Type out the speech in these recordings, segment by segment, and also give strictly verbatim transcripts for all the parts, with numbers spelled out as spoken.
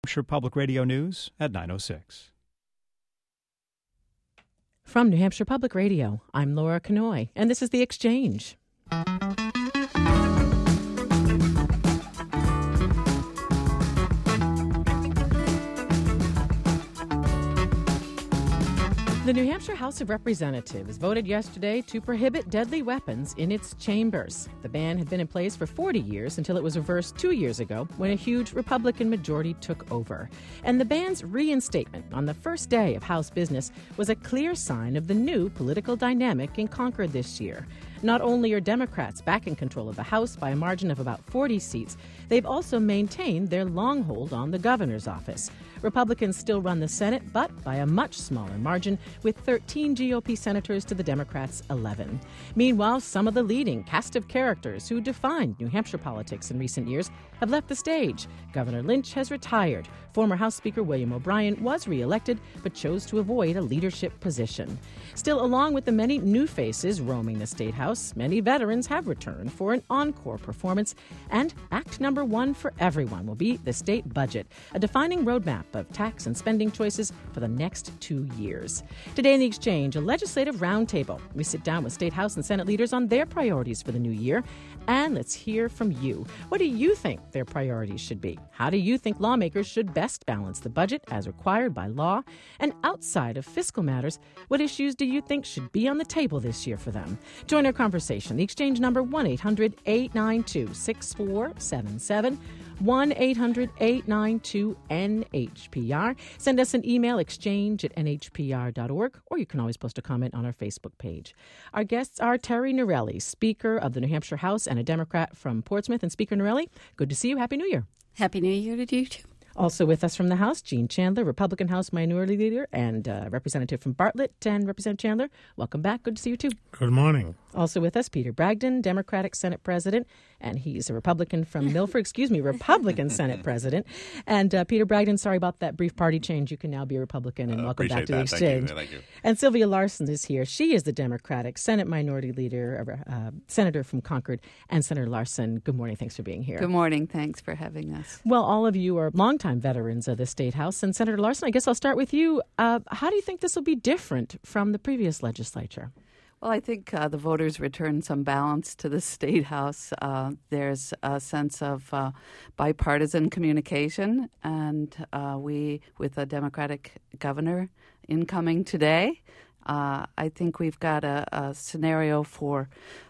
Hampshire Public Radio News at nine oh six. From New Hampshire Public Radio, I'm Laura Kanoy, and this is The Exchange. The New Hampshire House of Representatives voted yesterday to prohibit deadly weapons in its chambers. The ban had been in place for forty years until it was reversed two years ago when a huge Republican majority took over. And the ban's reinstatement on the first day of House business was a clear sign of the new political dynamic in Concord this year. Not only are Democrats back in control of the House by a margin of about forty seats, they've also maintained their long hold on the governor's office. Republicans still run the Senate, but by a much smaller margin, with thirteen G O P senators to the Democrats' eleven. Meanwhile, some of the leading cast of characters who defined New Hampshire politics in recent years have left the stage. Governor Lynch has retired. Former House Speaker William O'Brien was re-elected, but chose to avoid a leadership position. Still, along with the many new faces roaming the State House, many veterans have returned for an encore performance. And act number one for everyone will be the state budget, a defining roadmap of tax and spending choices for the next two years. Today in The Exchange, a legislative roundtable. We sit down with State House and Senate leaders on their priorities for the new year. And let's hear from you. What do you think their priorities should be? How do you think lawmakers should best balance the budget as required by law? And outside of fiscal matters, what issues do you think should be on the table this year for them? Join our conversation. The Exchange number one eight hundred eight nine two six four seven seven. one eight hundred eight nine two N H P R. Send us an email, exchange at N H P R dot org, or you can always post a comment on our Facebook page. Our guests are Terry Norelli, Speaker of the New Hampshire House and a Democrat from Portsmouth. And Speaker Norelli, good to see you. Happy New Year. Happy New Year to you, too. Also with us from the House, Gene Chandler, Republican House Minority Leader and uh, Representative from Bartlett. And Representative Chandler, welcome back. Good to see you, too. Good morning. Also with us, Peter Bragdon, Democratic Senate President, and he's a Republican from Milford, excuse me, Republican Senate President. And uh, Peter Bragdon, sorry about that brief party change. You can now be a Republican, and uh, welcome back to that. the Exchange. Thank you. Thank you. And Sylvia Larson is here. She is the Democratic Senate Minority Leader, uh, Senator from Concord. And Senator Larson, good morning. Thanks for being here. Good morning. Thanks for having us. Well, all of you are longtime veterans of the State House. And Senator Larson, I guess I'll start with you. Uh, how do you think this will be different from the previous legislature? Well, I think uh, the voters returned some balance to the State House. Uh, there's a sense of uh, bipartisan communication, and uh, we, with a Democratic governor incoming today, uh, I think we've got a, a scenario for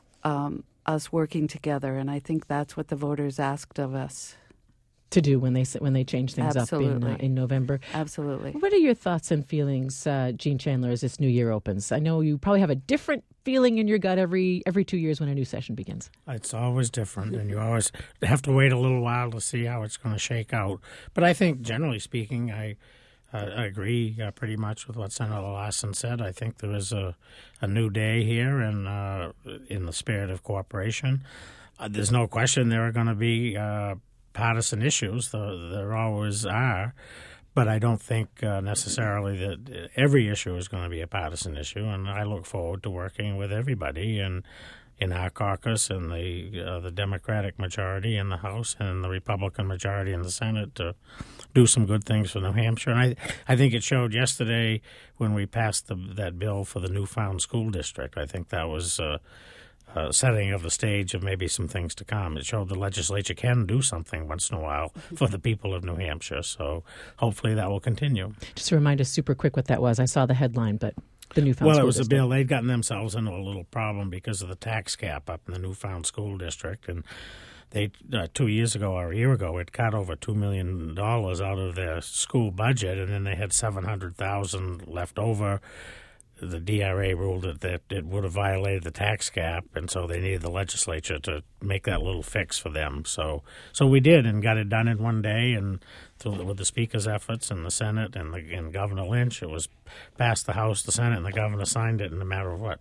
um, us working together, and I think that's what the voters asked of us to do when they when they change things Absolutely. up in uh, in November. Absolutely. What are your thoughts and feelings, uh, Gene Chandler, as this new year opens? I know you probably have a different feeling in your gut every every two years when a new session begins. It's always different, and you always have to wait a little while to see how it's going to shake out. But I think, generally speaking, I, uh, I agree uh, pretty much with what Senator Larson said. I think there is a, a new day here, and uh, in the spirit of cooperation. Uh, there's no question there are going to be uh, partisan issues. There always are. But I don't think uh, necessarily that every issue is going to be a partisan issue, and I look forward to working with everybody and in our caucus and the uh, the Democratic majority in the House and the Republican majority in the Senate to do some good things for New Hampshire. And I I think it showed yesterday when we passed the, that bill for the Newfound School District. I think that was Uh, Uh, setting of the stage of maybe some things to come. It showed the legislature can do something once in a while for the people of New Hampshire. So hopefully that will continue. Just to remind us super quick what that was. I saw the headline, but the Newfound well, School it was District. a bill. They'd gotten themselves into a little problem because of the tax cap up in the Newfound School District. And they uh, two years ago or a year ago, it cut over two million dollars out of their school budget, and then they had seven hundred thousand dollars left over. The D R A ruled that, that it would have violated the tax cap, and so they needed the legislature to make that little fix for them. So so we did and got it done in one day, and through, with the Speaker's efforts and the Senate and, the, and Governor Lynch, it was passed the House, the Senate, and the Governor signed it in a matter of, what,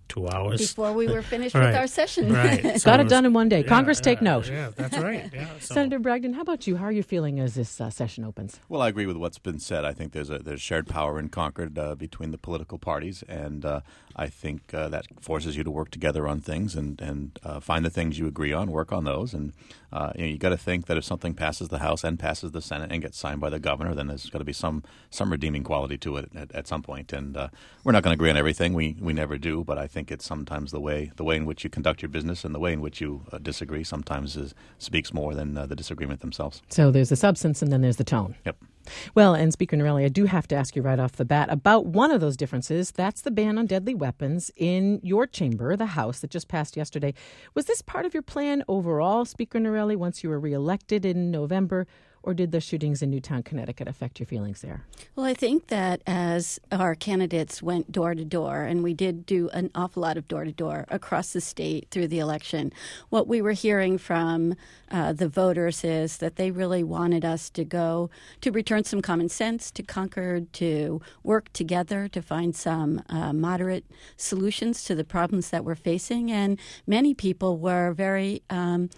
two hours. Before we were finished Right. with our session. Right. So Got it was- done in one day. yeah, Congress, yeah, take note. Yeah, that's right. Yeah. So- Senator Bragdon, how about you? How are you feeling as this uh, session opens? Well, I agree with what's been said. I think there's a there's shared power in Concord uh, between the political parties, and uh, I think uh, that forces you to work together on things and and uh, find the things you agree on, work on those, and uh, you know, you got to think that if something passes the House and passes the Senate and gets signed by the governor, then there's got to be some some redeeming quality to it at, at some point. And uh, we're not going to agree on everything. We we never do, but I think it's sometimes the way the way in which you conduct your business and the way in which you uh, disagree sometimes is, speaks more than uh, the disagreement themselves. So there's the substance and then there's the tone. Yep. Well, and Speaker Norelli, I do have to ask you right off the bat about one of those differences. That's the ban on deadly weapons in your chamber, the House, that just passed yesterday. Was this part of your plan overall, Speaker Norelli, once you were reelected in November? Or did the shootings in Newtown, Connecticut affect your feelings there? Well, I think that as our candidates went door to door, and we did do an awful lot of door to door across the state through the election, what we were hearing from uh, the voters is that they really wanted us to go to return some common sense to Concord, to work together to find some uh, moderate solutions to the problems that we're facing. And many people were very um,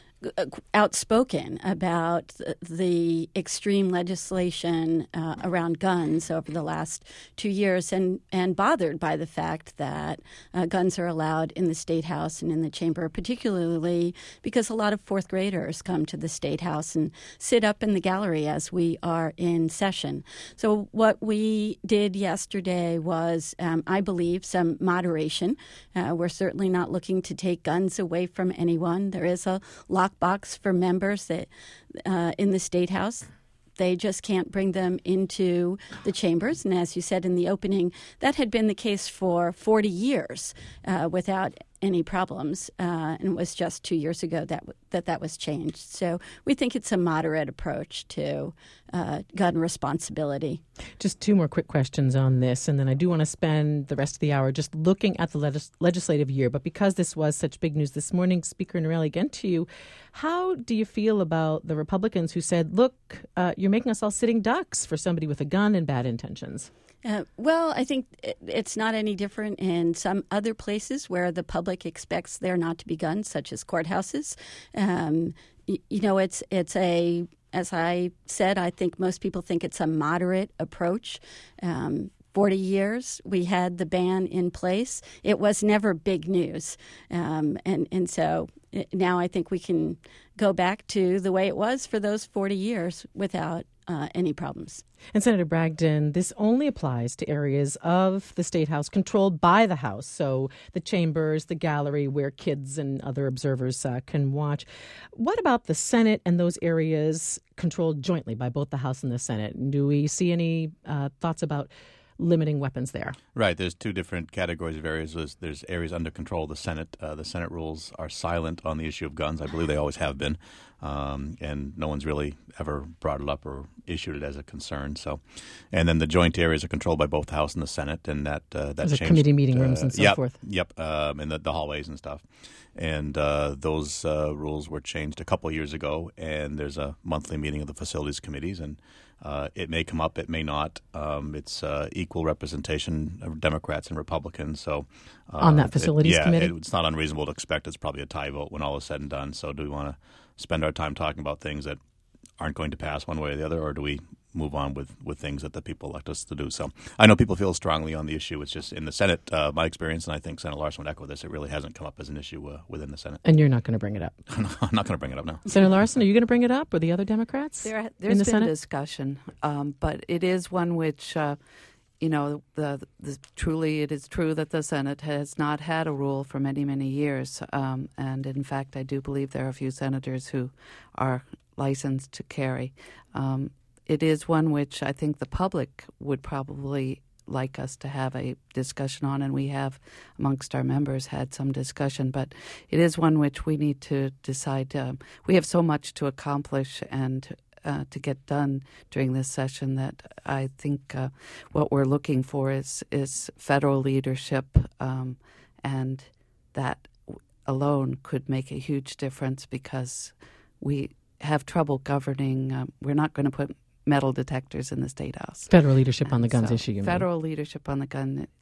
outspoken about the extreme legislation uh, around guns over the last two years and, and bothered by the fact that uh, guns are allowed in the State House and in the chamber, particularly because a lot of fourth graders come to the State House and sit up in the gallery as we are in session. So what we did yesterday was, um, I believe, some moderation. Uh, we're certainly not looking to take guns away from anyone. There is a lock box for members that uh, in the State House. They just can't bring them into the chambers. And as you said in the opening, that had been the case for forty years uh, without any problems. Uh, and it was just two years ago that, that that was changed. So we think it's a moderate approach to uh, gun responsibility. Just two more quick questions on this, and then I do want to spend the rest of the hour just looking at the legis- legislative year. But because this was such big news this morning, Speaker Norelli, again to you, how do you feel about the Republicans who said, look, uh, you're making us all sitting ducks for somebody with a gun and bad intentions? Uh, well, I think it's not any different in some other places where the public expects there not to be guns, such as courthouses. Um, you, you know, it's it's a, as I said, I think most people think it's a moderate approach. Um, forty years, we had the ban in place. It was never big news. Um, and, and so now I think we can go back to the way it was for those forty years without Uh, any problems. And Senator Bragdon, this only applies to areas of the State House controlled by the House, so the chambers, the gallery where kids and other observers uh, can watch. What about the Senate and those areas controlled jointly by both the House and the Senate? Do we see any uh, thoughts about limiting weapons there? Right. There's two different categories of areas. There's, there's areas under control of the Senate. Uh, the Senate rules are silent on the issue of guns. I believe they always have been. Um, and no one's really ever brought it up or issued it as a concern. So, and then the joint areas are controlled by both the House and the Senate, and that uh, that Those are changed, committee meeting uh, rooms and so yep, forth. Yep, um, and the, the hallways and stuff. And uh, those uh, rules were changed a couple of years ago, and there's a monthly meeting of the facilities committees, and uh, it may come up, it may not. Um, it's uh, equal representation of Democrats and Republicans. So uh, On that facilities it, yeah, committee? It, it's not unreasonable to expect it's probably a tie vote when all is said and done. So do we want to spend our time talking about things that aren't going to pass one way or the other, or do we move on with, with things that the people elect us to do? So I know people feel strongly on the issue. It's just in the Senate, uh, my experience, and I think Senator Larson would echo this, it really hasn't come up as an issue uh, within the Senate. And you're not going to bring it up? I'm not going to bring it up now. Senator Larson, are you going to bring it up with the other Democrats There, in there's the been Senate? discussion, um, but it is one which, uh, you know, the, the, truly it is true that the Senate has not had a rule for many, many years. Um, and in fact, I do believe there are a few senators who are licensed to carry. Um, it is one which I think the public would probably like us to have a discussion on, and we have amongst our members had some discussion, but it is one which we need to decide. Um, we have so much to accomplish and uh, to get done during this session that I think uh, what we're looking for is, is federal leadership, um, and that alone could make a huge difference because we have trouble governing. Um, we're not going to put metal detectors in the State House. Federal leadership on the And guns so issue, you mean? Federal leadership on the gun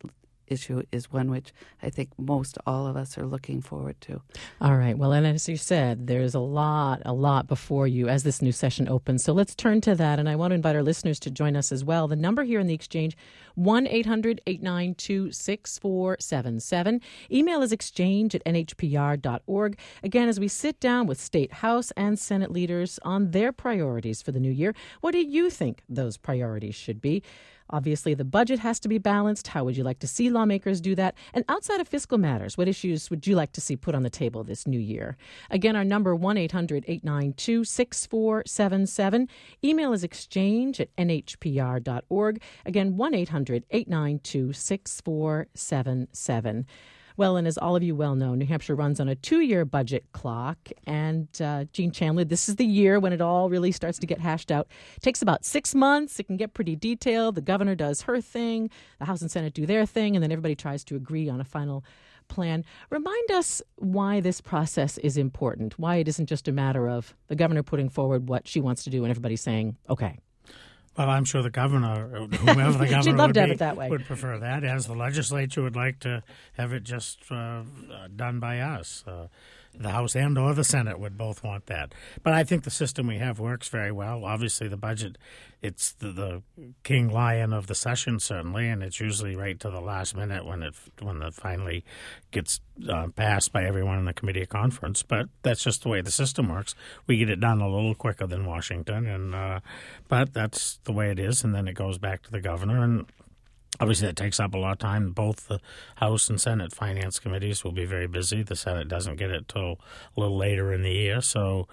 issue is one which I think most all of us are looking forward to. All right. Well, and as you said, there's a lot, a lot before you as this new session opens. So let's turn to that. And I want to invite our listeners to join us as well. The number here in the Exchange, one eight hundred eight nine two six four seven seven. Email is exchange at n h p r dot org. Again, as we sit down with State House and Senate leaders on their priorities for the new year, what do you think those priorities should be? Obviously, the budget has to be balanced. How would you like to see lawmakers do that? And outside of fiscal matters, what issues would you like to see put on the table this new year? Again, our number, one eight hundred eight nine two six four seven seven. Email is exchange at n h p r dot org. Again, one eight hundred eight nine two six four seven seven. Well, and as all of you well know, New Hampshire runs on a two-year budget clock. And uh, Jean Chandler, this is the year when it all really starts to get hashed out. It takes about six months. It can get pretty detailed. The governor does her thing. The House and Senate do their thing. And then everybody tries to agree on a final plan. Remind us why this process is important, why it isn't just a matter of the governor putting forward what she wants to do and everybody saying, okay. Well, I'm sure the governor, whomever the governor She'd love would, to have be, it that way. would prefer that, as the legislature would like to have it just uh, done by us. Uh, the House and or the Senate would both want that. But I think the system we have works very well. Obviously, the budget, it's the, the king lion of the session, certainly, and it's usually right to the last minute when it when it finally gets uh, passed by everyone in the committee of conference. But that's just the way the system works. We get it done a little quicker than Washington, and uh, but that's the way it is, and then it goes back to the governor. And obviously, that takes up a lot of time. Both the House and Senate finance committees will be very busy. The Senate doesn't get it till a little later in the year. So,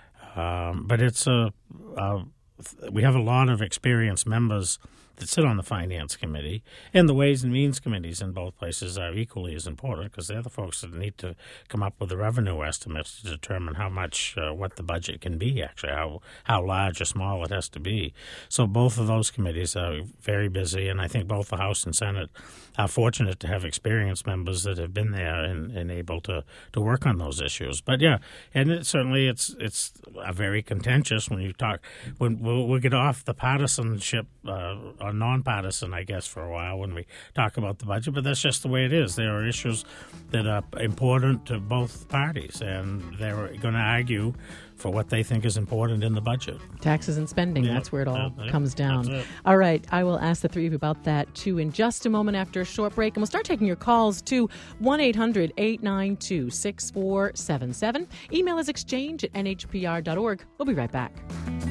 um, but it's a, a we have a lot of experienced members that sit on the Finance Committee, and the Ways and Means Committees in both places are equally as important because they're the folks that need to come up with the revenue estimates to determine how much, uh, what the budget can be, actually, how how large or small it has to be. So both of those committees are very busy, and I think both the House and Senate are fortunate to have experienced members that have been there and, and able to, to work on those issues. But yeah, and it, certainly it's it's a very contentious when you talk, when we'll, we'll get off the partisanship, uh, or nonpartisan, I guess, for a while when we talk about the budget, but that's just the way it is. There are issues that are important to both parties, and they're going to argue for what they think is important in the budget. Taxes and spending, yeah, that's where it all yeah, comes down. It. All right, I will ask the three of you about that, too, in just a moment after a short break. And we'll start taking your calls to one eight hundred eight nine two six four seven seven. Email is exchange at n h p r dot org. We'll be right back.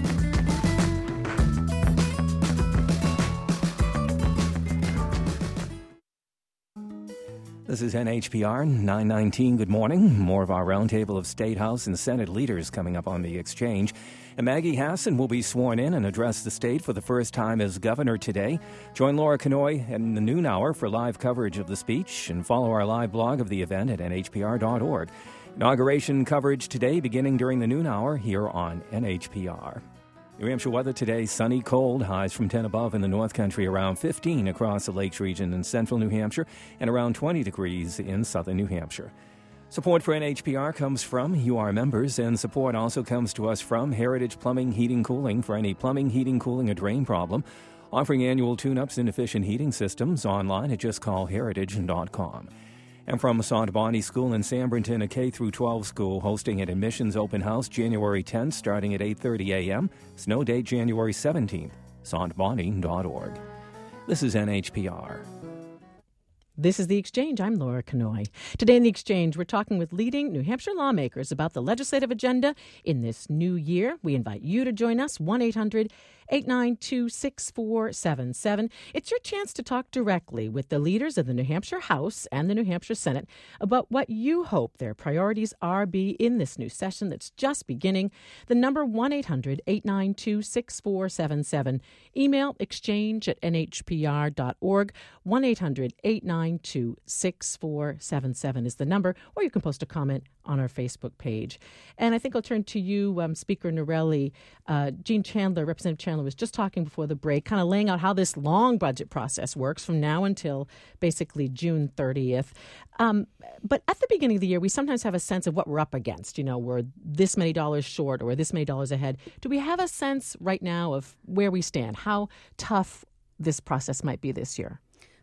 This is N H P R nine nineteen. Good morning. More of our roundtable of State House and Senate leaders coming up on the Exchange. And Maggie Hassan will be sworn in and address the state for the first time as governor today. Join Laura Kanoy in the noon hour for live coverage of the speech and follow our live blog of the event at n h p r dot org. Inauguration coverage today beginning during the noon hour here on N H P R. New Hampshire weather today, sunny, cold, highs from ten above in the North Country, around fifteen across the Lakes region in central New Hampshire, and around twenty degrees in southern New Hampshire. Support for N H P R comes from you, our members, and support also comes to us from Heritage Plumbing, Heating, Cooling for any plumbing, heating, cooling, or drain problem. Offering annual tune-ups and efficient heating systems online at just call heritage dot com. And from Sant Bonnie School in Sambrinton, a K through twelve school hosting an admissions open house January tenth starting at eight thirty a.m. Snow date January seventeenth. sant bonnie dot org. This is N H P R. This is The Exchange. I'm Laura Kanoy. Today in The Exchange, we're talking with leading New Hampshire lawmakers about the legislative agenda in this new year. We invite you to join us, one eight hundred eight nine two six four seven seven. It's your chance to talk directly with the leaders of the New Hampshire House and the New Hampshire Senate about what you hope their priorities are be in this new session that's just beginning. The number one eight hundred eight nine two six four seven seven. Email exchange at n h p r dot org. one eight hundred eight nine two six four seven seven is the number, or you can post a comment on our Facebook page. And I think I'll turn to you, um, Speaker Norelli. Uh, Jean Chandler, Representative Chandler, was just talking before the break, kind of laying out how this long budget process works from now until basically June thirtieth. Um, but at the beginning of the year, we sometimes have a sense of what we're up against. You know, we're this many dollars short or this many dollars ahead. Do we have a sense right now of where we stand, how tough this process might be this year?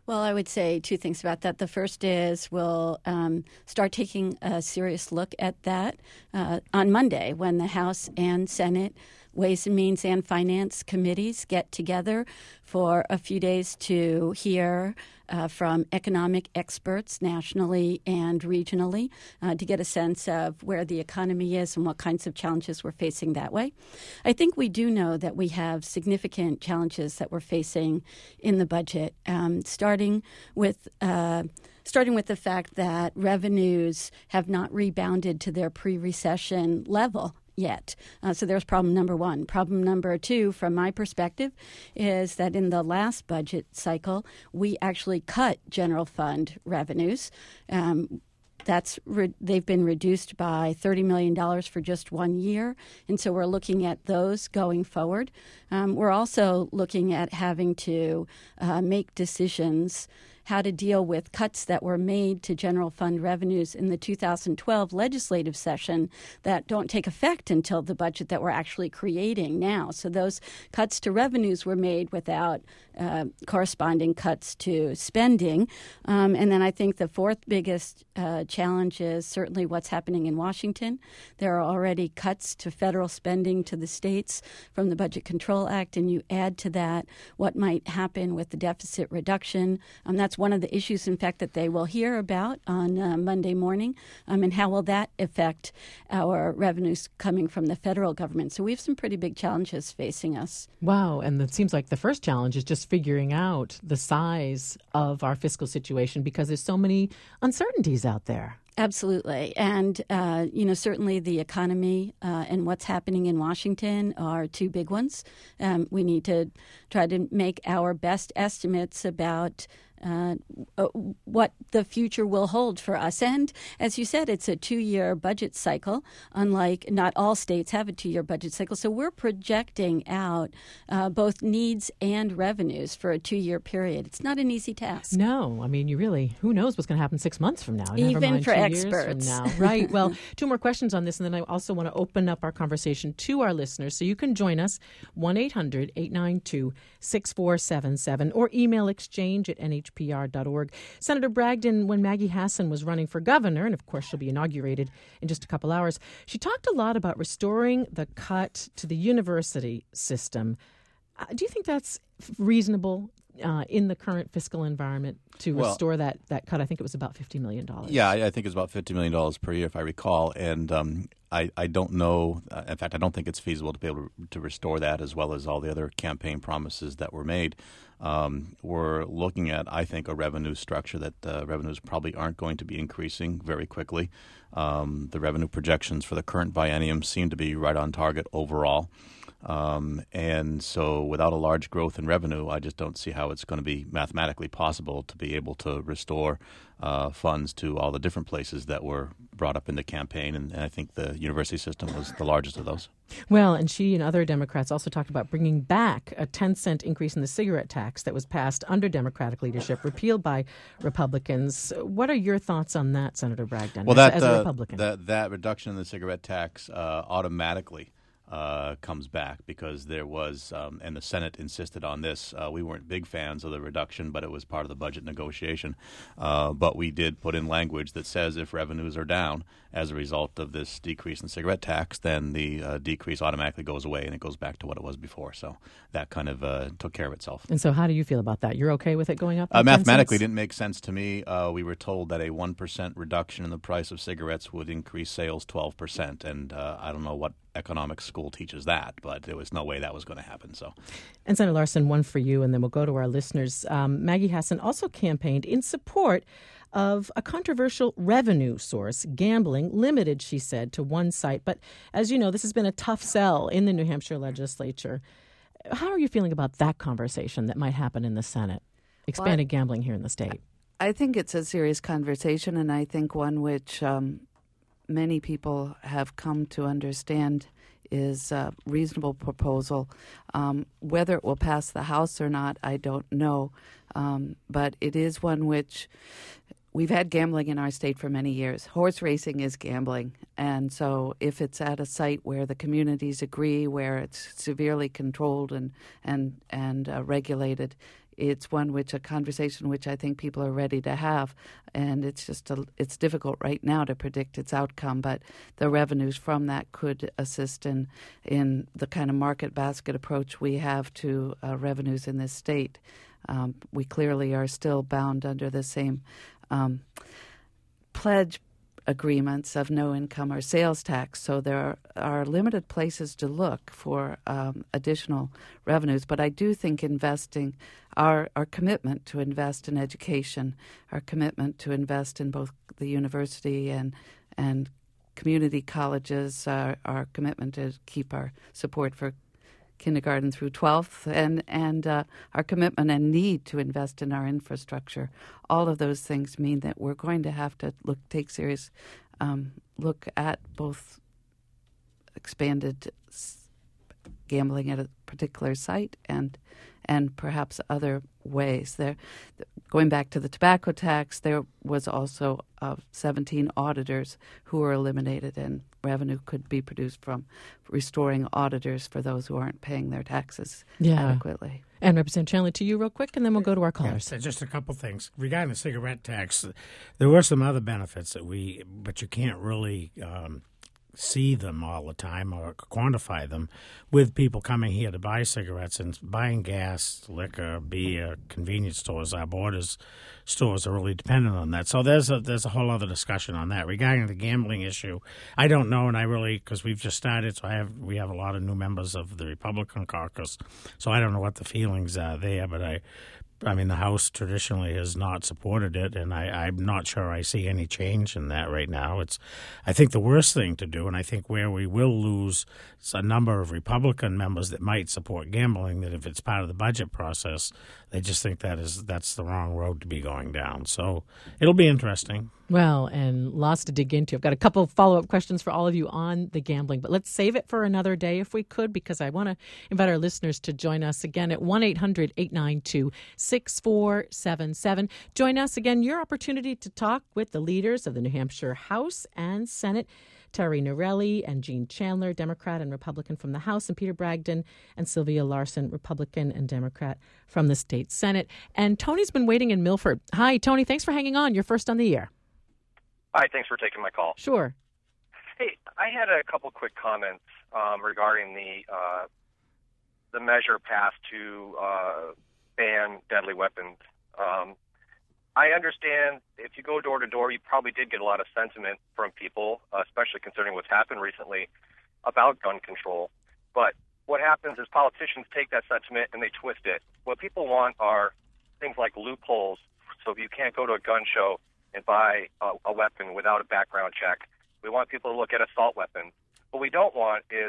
Well, I would say two things about that. The first is we'll um, start taking a serious look at that uh, on Monday when the House and Senate Ways and Means and Finance committees get together for a few days to hear uh, from economic experts nationally and regionally uh, to get a sense of where the economy is and what kinds of challenges we're facing that way. I think we do know that we have significant challenges that we're facing in the budget, um, starting with uh, starting with the fact that revenues have not rebounded to their pre-recession level yet. Uh, so there's problem number one. Problem number two, from my perspective, is that in the last budget cycle, we actually cut general fund revenues. Um, That's re- they've been reduced by thirty million dollars for just one year, and so we're looking at those going forward. Um, we're also looking at having to uh, make decisions how to deal with cuts that were made to general fund revenues in the two thousand twelve legislative session that don't take effect until the budget that we're actually creating now. So those cuts to revenues were made without uh, corresponding cuts to spending. Um, and then I think the fourth biggest uh, challenge is certainly what's happening in Washington. There are already cuts to federal spending to the states from the Budget Control Act, and you add to that what might happen with the deficit reduction. Um, that's one of the issues, in fact, that they will hear about on uh, Monday morning, um, and how will that affect our revenues coming from the federal government. So we have some pretty big challenges facing us. Wow, and it seems like the first challenge is just figuring out the size of our fiscal situation because there's so many uncertainties out there. Absolutely. And, uh, you know, certainly the economy uh, and what's happening in Washington are two big ones. Um, we need to try to make our best estimates about Uh, what the future will hold for us. And as you said, it's a two-year budget cycle, unlike not all states have a two-year budget cycle. So we're projecting out uh, both needs and revenues for a two-year period. It's not an easy task. No. I mean, you really, who knows what's going to happen six months from now? Never Even mind for two experts. Years from now. Right. Well, two more questions on this, and then I also want to open up our conversation to our listeners. So you can join us, one eight hundred eight nine two six four seven seven, or email exchange at n h p r dot org. Senator Bragdon, when Maggie Hassan was running for governor, and of course she'll be inaugurated in just a couple hours, she talked a lot about restoring the cut to the university system. Uh, do you think that's reasonable uh, in the current fiscal environment to well, restore that, that cut? I think it was about fifty million dollars. Yeah, I, I think it's about fifty million dollars per year, if I recall. And um, I, I don't know, uh, in fact, I don't think it's feasible to be able to, to restore that as well as all the other campaign promises that were made. Um, we're looking at, I think, a revenue structure that uh, revenues probably aren't going to be increasing very quickly. Um, the revenue projections for the current biennium seem to be right on target overall. Um, and so without a large growth in revenue, I just don't see how it's going to be mathematically possible to be able to restore uh, funds to all the different places that were brought up in the campaign. And, and I think the university system was the largest of those. Well, and she and other Democrats also talked about bringing back a ten cent increase in the cigarette tax that was passed under Democratic leadership, repealed by Republicans. What are your thoughts on that, Senator Bragdon, well, as, that, as a uh, Republican? That, that reduction in the cigarette tax uh, automatically Uh, comes back because there was, um, and the Senate insisted on this. Uh, we weren't big fans of the reduction, but it was part of the budget negotiation. Uh, but we did put in language that says if revenues are down as a result of this decrease in cigarette tax, then the uh, decrease automatically goes away and it goes back to what it was before. So that kind of uh, took care of itself. And so how do you feel about that? You're okay with it going up? Uh, mathematically, it didn't make sense to me. Uh, we were told that a one percent reduction in the price of cigarettes would increase sales twelve percent. And uh, I don't know what economics school teaches that, but there was no way that was going to happen. So, and Senator Larson, one for you, and then we'll go to our listeners. Um, Maggie Hassan also campaigned in support of a controversial revenue source, gambling, limited, she said, to one site. But as you know, this has been a tough sell in the New Hampshire legislature. How are you feeling about that conversation that might happen in the Senate, expanded well, gambling here in the state? I think it's a serious conversation, and I think one which um, many people have come to understand is a reasonable proposal. Um, whether it will pass the House or not, I don't know. Um, but it is one which we've had gambling in our state for many years. Horse racing is gambling. And so if it's at a site where the communities agree, where it's severely controlled and, and, and uh, regulated, it's one which a conversation which I think people are ready to have, and it's just a, it's difficult right now to predict its outcome. But the revenues from that could assist in in the kind of market basket approach we have to uh, revenues in this state. Um, we clearly are still bound under the same um, pledge agreements of no income or sales tax, so there are, are limited places to look for um, additional revenues. But I do think investing, our our commitment to invest in education, our commitment to invest in both the university and and community colleges, uh, our commitment to keep our support for kindergarten through twelfth, and and uh, our commitment and need to invest in our infrastructure. All of those things mean that we're going to have to look, take serious um, look at both expanded s- gambling at a particular site and and perhaps other ways. There, going back to the tobacco tax, there was also uh, seventeen auditors who were eliminated, and revenue could be produced from restoring auditors for those who aren't paying their taxes Yeah. adequately. And Representative Chandler, to you real quick, and then we'll go to our callers. Yes, just a couple things. Regarding the cigarette tax, there were some other benefits that we, but you can't really um, see them all the time or quantify them with people coming here to buy cigarettes and buying gas, liquor, beer, convenience stores. Our borders stores are really dependent on that. So there's a there's a whole other discussion on that. Regarding the gambling issue, I don't know, and I really, because we've just started, so I have we have a lot of new members of the Republican caucus, so I don't know what the feelings are there, but I I mean, the House traditionally has not supported it, and I, I'm not sure I see any change in that right now. It's, I think the worst thing to do, and I think where we will lose a number of Republican members that might support gambling, that if it's part of the budget process, they just think that is that's the wrong road to be going down. So it'll be interesting. Well, and lots to dig into. I've got a couple of follow-up questions for all of you on the gambling, but let's save it for another day if we could, because I want to invite our listeners to join us again at one eight hundred eight nine two six four seven seven. Join us again, your opportunity to talk with the leaders of the New Hampshire House and Senate, Terry Norelli and Jean Chandler, Democrat and Republican from the House, and Peter Bragdon and Sylvia Larson, Republican and Democrat from the state Senate. And Tony's been waiting in Milford. Hi, Tony. Thanks for hanging on. You're first on the air. Hi, thanks for taking my call. Sure. Hey, I had a couple quick comments um, regarding the uh, the measure passed to uh, ban deadly weapons. Um, I understand if you go door to door, you probably did get a lot of sentiment from people, uh, especially considering what's happened recently about gun control. But what happens is politicians take that sentiment and they twist it. What people want are things like loopholes. So if you can't go to a gun show and buy a, a weapon without a background check. We want people to look at assault weapons. What we don't want is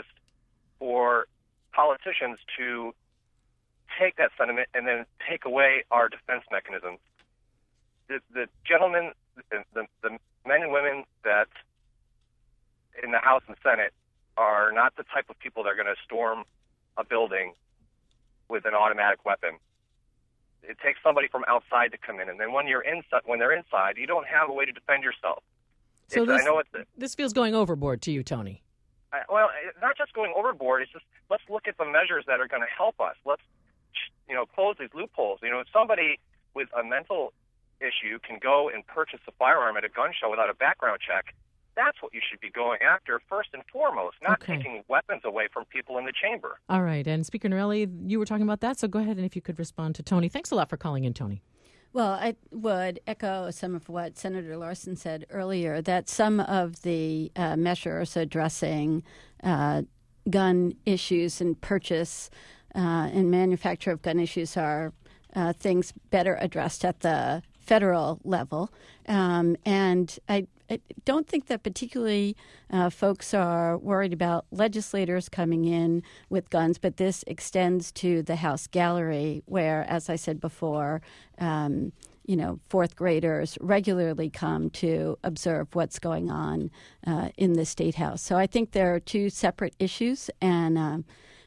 for politicians to take that sentiment and then take away our defense mechanisms. The, the gentlemen, the, the, the men and women that in the House and Senate are not the type of people that are going to storm a building with an automatic weapon. It takes somebody from outside to come in, and then when you're inside, when they're inside, you don't have a way to defend yourself. So it's, this, I know it's, this feels going overboard to you, Tony. I, well, it's not just going overboard. It's just let's look at the measures that are going to help us. Let's, you know, close these loopholes. You know, if somebody with a mental issue can go and purchase a firearm at a gun show without a background check, that's what you should be going after first and foremost, not Okay. taking weapons away from people in the chamber. All right. And Speaker Norelli, you were talking about that, so go ahead and if you could respond to Tony. Thanks a lot for calling in, Tony. Well, I would echo some of what Senator Larson said earlier, that some of the uh, measures addressing uh, gun issues and purchase uh, and manufacture of gun issues are uh, things better addressed at the federal level. Um, and I, I don't think that particularly uh, folks are worried about legislators coming in with guns, but this extends to the House gallery where, as I said before, um, you know, fourth graders regularly come to observe what's going on uh, in the State House. So I think there are two separate issues, and um,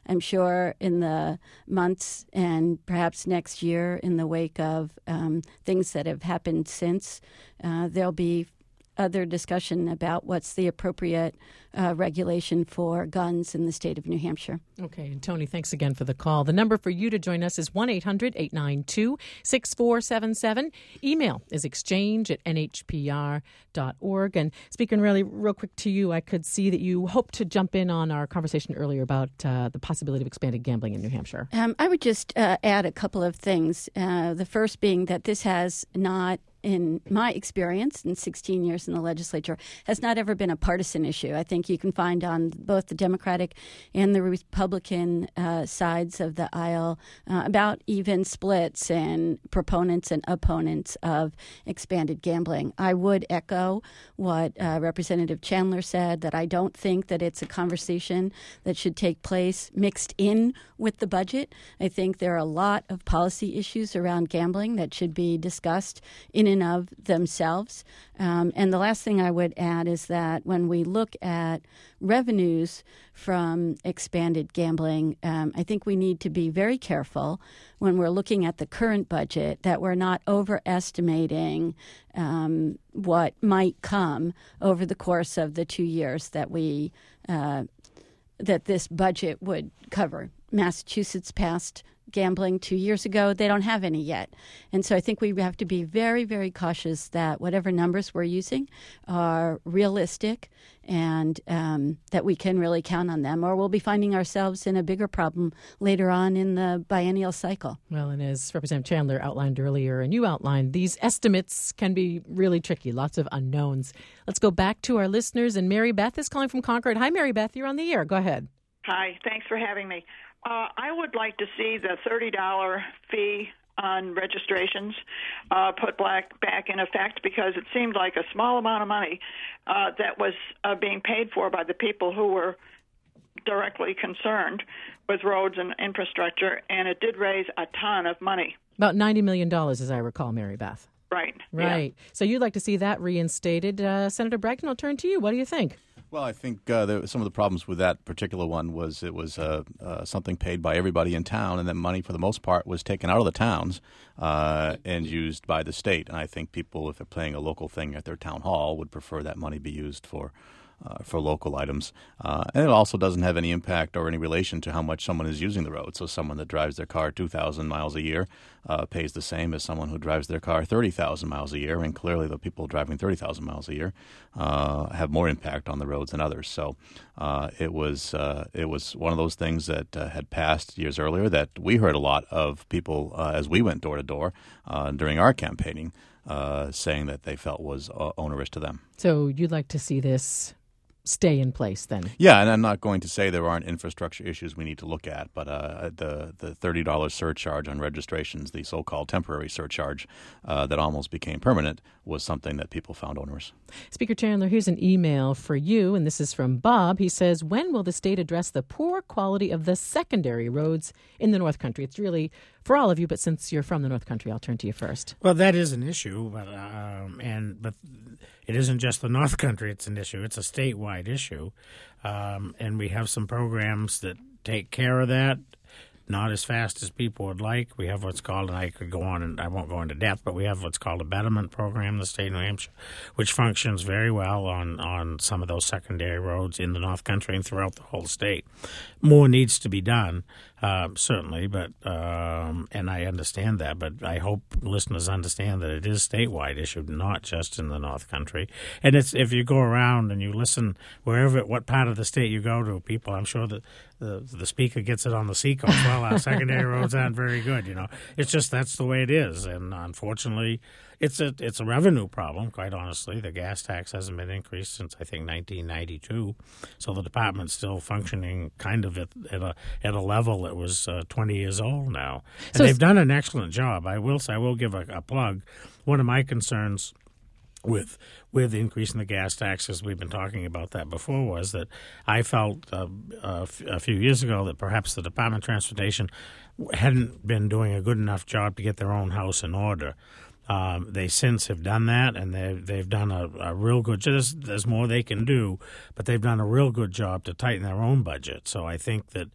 I'm sure in the months and perhaps next year, in the wake of um, things that have happened since, uh, there'll be other discussion about what's the appropriate uh, regulation for guns in the state of New Hampshire. Okay, and Tony, thanks again for the call. The number for you to join us is one eight hundred eight nine two six four seven seven. Email is exchange at n h p r dot org. And speaking really real quick to you, I could see that you hope to jump in on our conversation earlier about uh, the possibility of expanded gambling in New Hampshire. Um, I would just uh, add a couple of things. Uh, the first being that this has not, in my experience in sixteen years in the legislature, has not ever been a partisan issue. I think you can find on both the Democratic and the Republican uh, sides of the aisle uh, about even splits and proponents and opponents of expanded gambling. I would echo what uh, Representative Chandler said, that I don't think that it's a conversation that should take place mixed in with the budget. I think there are a lot of policy issues around gambling that should be discussed in and of themselves. Um, and the last thing I would add is that when we look at revenues from expanded gambling, um, I think we need to be very careful when we're looking at the current budget that we're not overestimating um, what might come over the course of the two years that we uh, that this budget would cover. Massachusetts passed gambling two years ago. They don't have any yet. And so I think we have to be very, very cautious that whatever numbers we're using are realistic and um, that we can really count on them, or we'll be finding ourselves in a bigger problem later on in the biennial cycle. Well, and as Representative Chandler outlined earlier, and you outlined, these estimates can be really tricky, lots of unknowns. Let's go back to our listeners, and Mary Beth is calling from Concord. Hi, Mary Beth, you're on the air. Go ahead. Hi, thanks for having me. Uh, I would like to see the thirty dollars fee on registrations uh, put back, back in effect, because it seemed like a small amount of money uh, that was uh, being paid for by the people who were directly concerned with roads and infrastructure, and it did raise a ton of money. About ninety million dollars, as I recall, Mary Beth. Right. Right. Yeah. So you'd like to see that reinstated. Uh, Senator Bragdon, I'll turn to you. What do you think? Well, I think uh, there, some of the problems with that particular one was it was uh, uh, something paid by everybody in town, and that money, for the most part, was taken out of the towns uh, and used by the state. And I think people, if they're playing a local thing at their town hall, would prefer that money be used for Uh, for local items. Uh, and it also doesn't have any impact or any relation to how much someone is using the road. So someone that drives their car two thousand miles a year uh, pays the same as someone who drives their car thirty thousand miles a year. And clearly the people driving thirty thousand miles a year uh, have more impact on the roads than others. So uh, it was uh, it was one of those things that uh, had passed years earlier that we heard a lot of people uh, as we went door to door uh, during our campaigning uh, saying that they felt was uh, onerous to them. So you'd like to see this stay in place then? Yeah, and I'm not going to say there aren't infrastructure issues we need to look at, but uh, the the thirty dollars surcharge on registrations, the so-called temporary surcharge uh, that almost became permanent, was something that people found onerous. Speaker Chandler, here's an email for you, and this is from Bob. He says, when will the state address the poor quality of the secondary roads in the North Country? It's really for all of you, but since you're from the North Country, I'll turn to you first. Well, that is an issue, but um, and but it isn't just the North Country. It's an issue. It's a statewide issue, um, and we have some programs that take care of that. Not as fast as people would like. We have what's called, and I could go on, and I won't go into depth, but we have what's called a betterment program in the state of New Hampshire, which functions very well on, on some of those secondary roads in the North Country and throughout the whole state. More needs to be done, uh, certainly, but um, and I understand that, but I hope listeners understand that it is statewide issue, not just in the North Country. And it's if you go around and you listen wherever, what part of the state you go to, people, I'm sure that the the speaker gets it on the seacoast. Well, our secondary roads aren't very good, you know. It's just that's the way it is, and unfortunately, it's a it's a revenue problem. Quite honestly, the gas tax hasn't been increased since I think nineteen ninety-two, so the department's still functioning kind of at, at a at a level that was uh, twenty years old now, and so they've done an excellent job. I will say, I will give a, a plug. One of my concerns with with increasing the gas taxes, we've been talking about that before, was that I felt uh, a, f- a few years ago that perhaps the Department of Transportation hadn't been doing a good enough job to get their own house in order. Um, they since have done that, and they've, they've done a, a real good job. There's, there's more they can do, but they've done a real good job to tighten their own budget. So I think that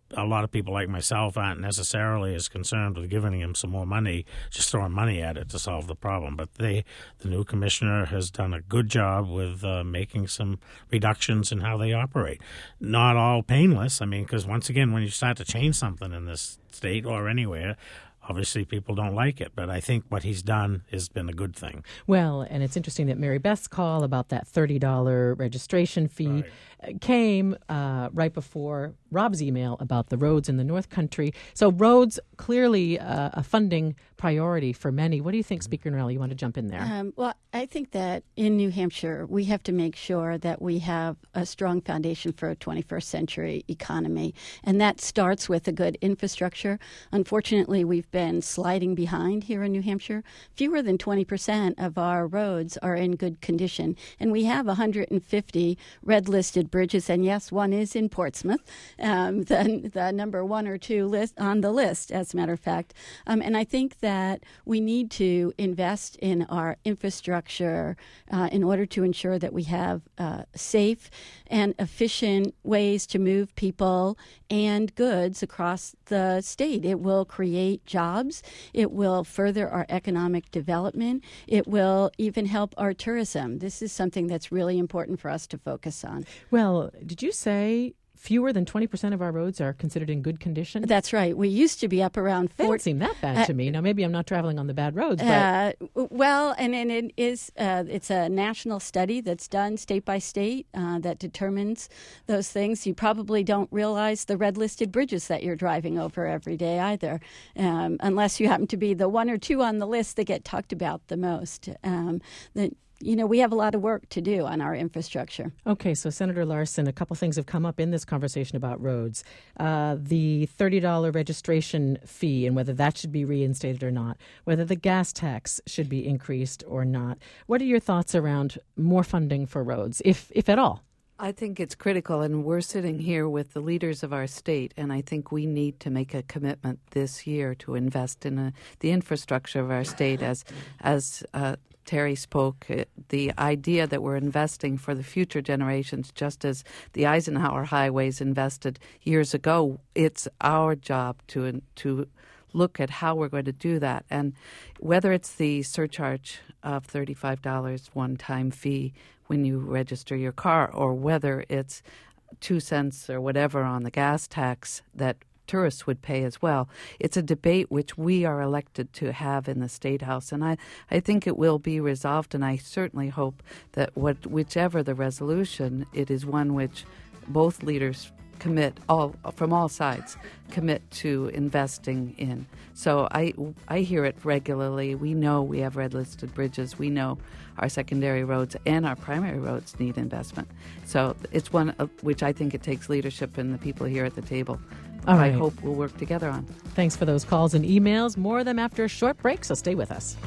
a lot of people like myself aren't necessarily as concerned with giving him some more money, just throwing money at it to solve the problem. But they, the new commissioner has done a good job with uh, making some reductions in how they operate. Not all painless. I mean, because once again, when you start to change something in this state or anywhere, obviously people don't like it, but I think what he's done has been a good thing. Well, and it's interesting that Mary Beth's call about that thirty dollars registration fee right. came uh, right before Rob's email about the roads in the North Country. So roads, clearly uh, a funding priority for many. What do you think, Speaker Norelli? You want to jump in there? Um, well, I think that in New Hampshire, we have to make sure that we have a strong foundation for a twenty-first century economy, and that starts with a good infrastructure. Unfortunately, we've been sliding behind here in New Hampshire. Fewer than twenty percent of our roads are in good condition, and we have one hundred fifty red-listed bridges, and yes, one is in Portsmouth, um, the, the number one or two list on the list, as a matter of fact. Um, and I think that we need to invest in our infrastructure uh, in order to ensure that we have uh, safe and efficient ways to move people and goods across the state. It will create jobs. It will further our economic development. It will even help our tourism. This is something that's really important for us to focus on. Well, did you say fewer than twenty percent of our roads are considered in good condition? That's right. We used to be up around They forty. don't seem that bad uh, to me. Now, maybe I'm not traveling on the bad roads, but... Uh, well, and, and it is, uh, it's a national study that's done state by state uh, that determines those things. You probably don't realize the red-listed bridges that you're driving over every day either, um, unless you happen to be the one or two on the list that get talked about the most. Um, the, You know, we have a lot of work to do on our infrastructure. Okay, so Senator Larson, a couple things have come up in this conversation about roads. Uh, the thirty dollars registration fee and whether that should be reinstated or not, whether the gas tax should be increased or not. What are your thoughts around more funding for roads, if if at all? I think it's critical, and we're sitting here with the leaders of our state, and I think we need to make a commitment this year to invest in a, the infrastructure of our state as as uh, Terry spoke, the idea that we're investing for the future generations, just as the Eisenhower highways invested years ago. It's our job to to look at how we're going to do that. And whether it's the surcharge of thirty-five dollars one-time fee when you register your car, or whether it's two cents or whatever on the gas tax that tourists would pay as well. It's a debate which we are elected to have in the State House, and I, I think it will be resolved, and I certainly hope that what whichever the resolution, it is one which both leaders commit, all from all sides, commit to investing in. So I, I hear it regularly. We know we have red-listed bridges. We know our secondary roads and our primary roads need investment. So it's one of which I think it takes leadership and the people here at the table. All right. I hope we'll work together on. Thanks for those calls and emails. More of them after a short break, so stay with us.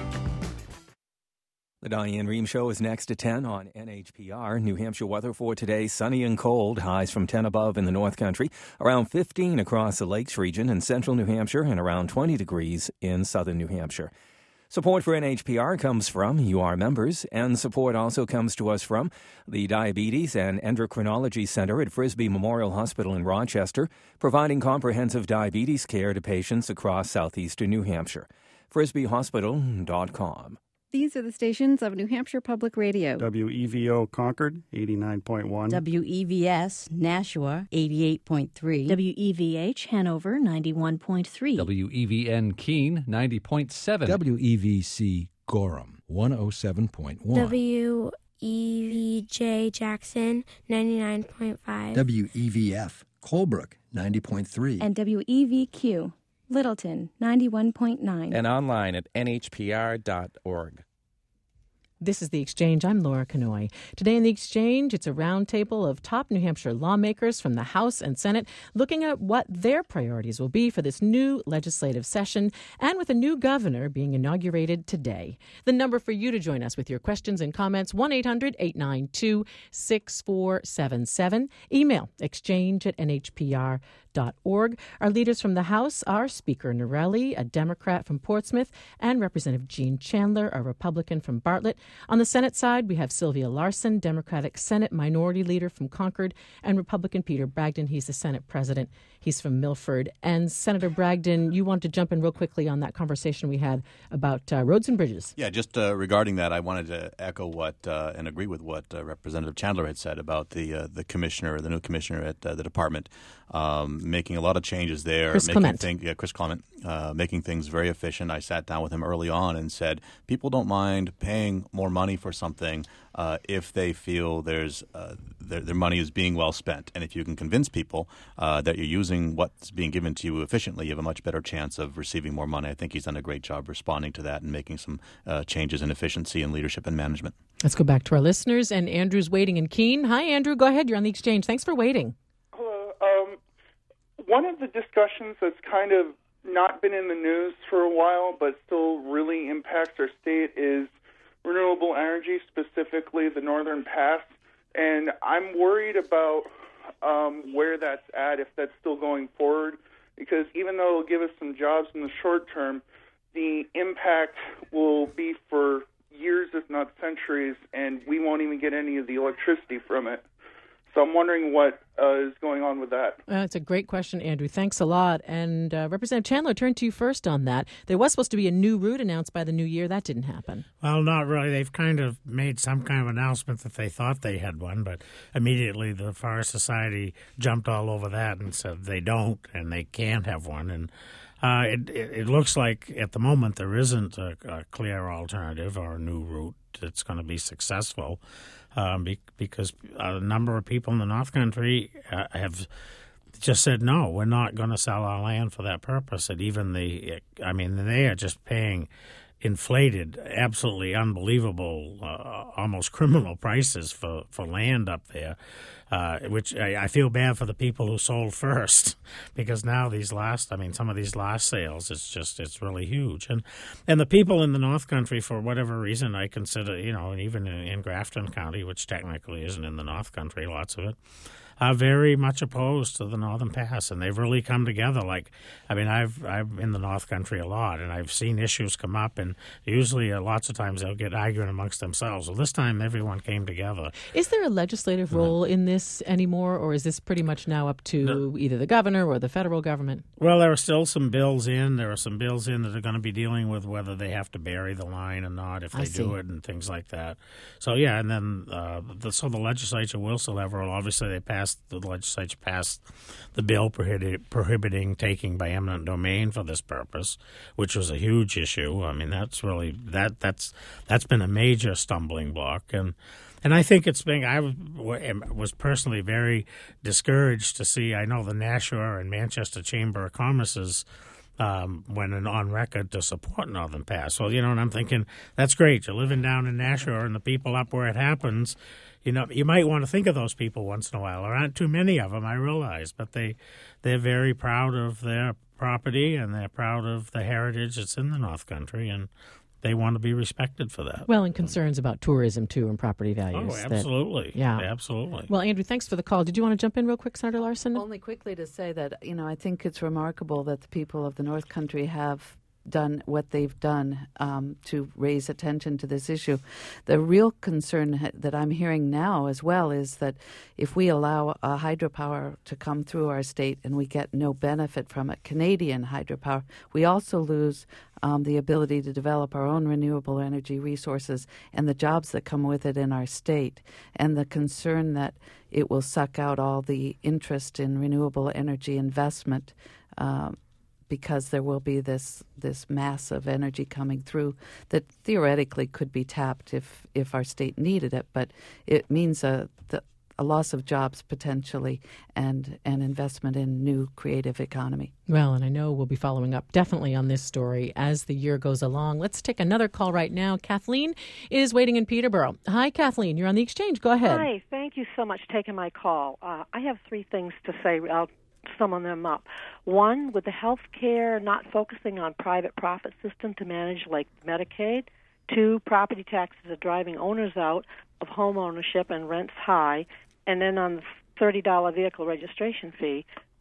The Diane Rehm Show is next at ten on N H P R. New Hampshire weather for today, sunny and cold. Highs from ten above in the North Country, around fifteen across the Lakes region in central New Hampshire, and around twenty degrees in southern New Hampshire. Support for N H P R comes from you, our members, and support also comes to us from the Diabetes and Endocrinology Center at Frisbee Memorial Hospital in Rochester, providing comprehensive diabetes care to patients across southeastern New Hampshire. frisbee hospital dot com. These are the stations of New Hampshire Public Radio. W E V O Concord, eighty-nine point one. W E V S Nashua, eighty-eight point three. W E V H Hanover, ninety-one point three. W E V N Keene, ninety point seven. W E V C Gorham, one oh seven point one. W E V J Jackson, ninety-nine point five. W E V F Colebrook, ninety point three. And W E V Q Littleton, ninety-one point nine. And online at N H P R dot org. This is The Exchange. I'm Laura Kanoy. Today in The Exchange, it's a roundtable of top New Hampshire lawmakers from the House and Senate looking at what their priorities will be for this new legislative session, and with a new governor being inaugurated today. The number for you to join us with your questions and comments, one eight hundred eight nine two six four seven seven. Email exchange at N H P R dot org. Our leaders from the House are Speaker Norelli, a Democrat from Portsmouth, and Representative Gene Chandler, a Republican from Bartlett. On the Senate side, we have Sylvia Larson, Democratic Senate Minority Leader from Concord, and Republican Peter Bragdon. He's the Senate President. He's from Milford. And Senator Bragdon, you want to jump in real quickly on that conversation we had about uh, roads and bridges. Yeah, just uh, regarding that, I wanted to echo what uh, and agree with what uh, Representative Chandler had said about the uh, the commissioner, the new commissioner at uh, the department, um, making a lot of changes there. Chris making Clement. Thing, yeah, Chris Clement, uh, making things very efficient. I sat down with him early on and said, people don't mind paying more money for something uh, if they feel there's uh, their, their money is being well spent. And if you can convince people uh, that you're using what's being given to you efficiently, you have a much better chance of receiving more money. I think he's done a great job responding to that and making some uh, changes in efficiency and leadership and management. Let's go back to our listeners. And Andrew's waiting in Keene. Hi, Andrew. Go ahead. You're on the Exchange. Thanks for waiting. Hello. Um, one of the discussions that's kind of not been in the news for a while but still really impacts our state is renewable energy, specifically the Northern Pass. And I'm worried about um, where that's at, if that's still going forward, because even though it'll give us some jobs in the short term, the impact will be for years, if not centuries, and we won't even get any of the electricity from it. So I'm wondering what uh, is going on with that. Uh, it's a great question, Andrew. Thanks a lot. And uh, Representative Chandler, turn to you first on that. There was supposed to be a new route announced by the new year. That didn't happen. Well, not really. They've kind of made some kind of announcement that they thought they had one, but immediately the Forest Society jumped all over that and said they don't and they can't have one. And uh, it, it, it looks like at the moment there isn't a, a clear alternative or a new route that's going to be successful. Um, be, because a number of people in the North Country uh, have just said, no, we're not going to sell our land for that purpose. And even the, I mean, they are just paying inflated, absolutely unbelievable, uh, almost criminal prices for, for land up there, uh, which I, I feel bad for the people who sold first, because now these last, I mean, some of these last sales, it's just, it's really huge. And and the people in the North Country, for whatever reason, I consider, you know, and even in, in Grafton County, which technically isn't in the North Country, lots of it, are very much opposed to the Northern Pass, and they've really come together. Like, I mean, I've I'm in the North Country a lot, and I've seen issues come up, and usually uh, lots of times they'll get arguing amongst themselves. Well, this time everyone came together. Is there a legislative role in this anymore, or is this pretty much now up to no. either the governor or the federal government? Well, there are still some bills in. There are some bills in that are going to be dealing with whether they have to bury the line or not if they do it, and things like that. So yeah, and then uh, the, so the legislature will still have a role. Obviously, they passed. The legislature passed the bill prohibited, prohibiting taking by eminent domain for this purpose, which was a huge issue. I mean, that's really that that's that's been a major stumbling block, and and I think it's been. I was, was personally very discouraged to see. I know the Nashua and Manchester Chamber of Commerce's Um, went on record to support Northern Pass. Well, you know, and I'm thinking, that's great. You're living down in Nashua and the people up where it happens, you know, you might want to think of those people once in a while. There aren't too many of them, I realize, but they, they're very proud of their property and they're proud of the heritage that's in the North Country, and they want to be respected for that. Well, and concerns about tourism, too, and property values. Oh, absolutely. That, yeah. Absolutely. Well, Andrew, thanks for the call. Did you want to jump in real quick, Senator Larson? Only quickly to say that, you know, I think it's remarkable that the people of the North Country have done what they've done um, to raise attention to this issue. The real concern that I'm hearing now as well is that if we allow uh, hydropower to come through our state and we get no benefit from it, Canadian hydropower, we also lose um, the ability to develop our own renewable energy resources and the jobs that come with it in our state, and the concern that it will suck out all the interest in renewable energy investment um, because there will be this this mass of energy coming through that theoretically could be tapped if, if our state needed it, but it means a, the, a loss of jobs potentially and an investment in new creative economy. Well, and I know we'll be following up definitely on this story as the year goes along. Let's take another call right now. Kathleen is waiting in Peterborough. Hi, Kathleen. You're on the Exchange. Go ahead. Hi. Thank you so much for taking my call. Uh, I have three things to say. I'll sum them up. One, with the health care not focusing on private profit system to manage like Medicaid. Two, property taxes are driving owners out of home ownership and rents high. And then on the thirty dollars vehicle registration fee,